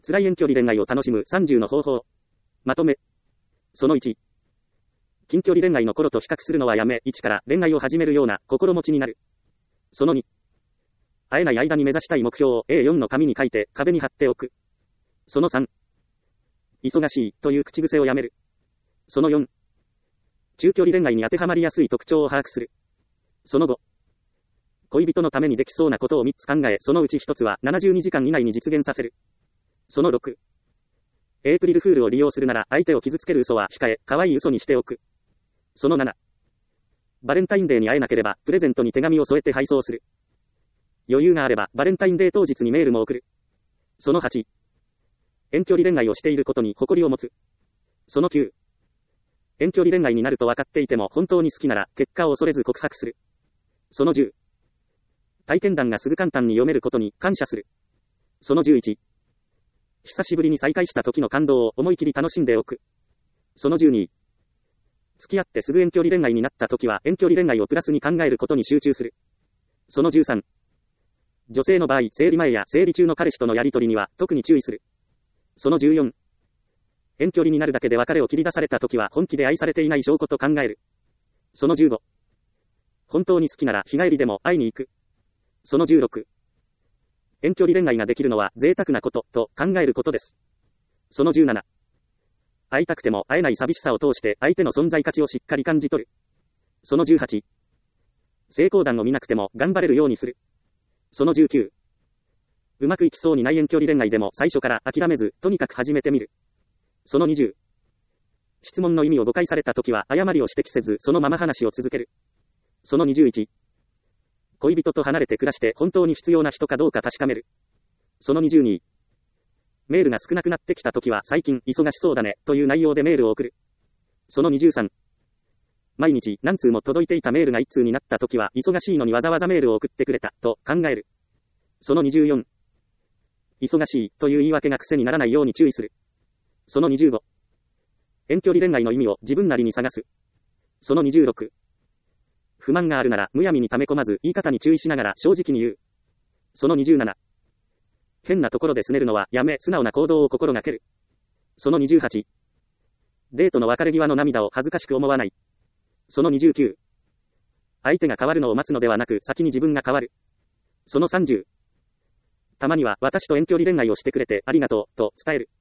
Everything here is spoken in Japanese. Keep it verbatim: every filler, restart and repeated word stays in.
辛い遠距離恋愛を楽しむさんじゅうの方法。まとめ。そのいち。近距離恋愛の頃と比較するのはやめ、いちから恋愛を始めるような心持ちになる。そのに。会えない間に目指したい目標を エーよん の紙に書いて壁に貼っておく。そのさん。忙しいという口癖をやめる。そのよん。中距離恋愛に当てはまりやすい特徴を把握する。そのご。恋人のためにできそうなことをみっつ考え、そのうちひとつはななじゅうにじかん以内に実現させる。そのろく。エイプリルフールを利用するなら相手を傷つける嘘は控え、可愛い嘘にしておく。そのなな。バレンタインデーに会えなければ、プレゼントに手紙を添えて配送する。余裕があれば、バレンタインデー当日にメールも送る。そのはち。遠距離恋愛をしていることに誇りを持つ。そのきゅう。遠距離恋愛になると分かっていても本当に好きなら、結果を恐れず告白する。そのじゅう。体験談がすぐ簡単に読めることに感謝する。そのじゅういち。久しぶりに再会した時の感動を思い切り楽しんでおく。そのじゅうに。付き合ってすぐ遠距離恋愛になった時は遠距離恋愛をプラスに考えることに集中する。そのじゅうさん。女性の場合、生理前や生理中の彼氏とのやりとりには特に注意する。そのじゅうよん。遠距離になるだけで別れを切り出された時は本気で愛されていない証拠と考える。そのじゅうご。本当に好きなら日帰りでも会いに行く。そのじゅうろく。遠距離恋愛ができるのは贅沢なことと考えることです。そのじゅうなな。会いたくても会えない寂しさを通して相手の存在価値をしっかり感じ取る。そのじゅうはち。成功談を見なくても頑張れるようにする。そのじゅうきゅう。うまくいきそうにない遠距離恋愛でも最初から諦めず、とにかく始めてみる。そのにじゅう。質問の意味を誤解されたときは誤りを指摘せず、そのまま話を続ける。そのにじゅういち。恋人と離れて暮らして本当に必要な人かどうか確かめる。そのにじゅうに。メールが少なくなってきたときは最近忙しそうだねという内容でメールを送る。そのにじゅうさん。毎日何通も届いていたメールがいっ通になったときは忙しいのにわざわざメールを送ってくれたと考える。そのにじゅうよん。忙しいという言い訳が癖にならないように注意する。そのにじゅうご。遠距離恋愛の意味を自分なりに探す。そのにじゅうろく。不満があるならむやみに溜め込まず言い方に注意しながら正直に言う。そのにじゅうなな。変なところで拗ねるのはやめ素直な行動を心がける。そのにじゅうはち。デートの別れ際の涙を恥ずかしく思わない。そのにじゅうきゅう。相手が変わるのを待つのではなく先に自分が変わる。そのさんじゅう。たまには私と遠距離恋愛をしてくれてありがとうと伝える。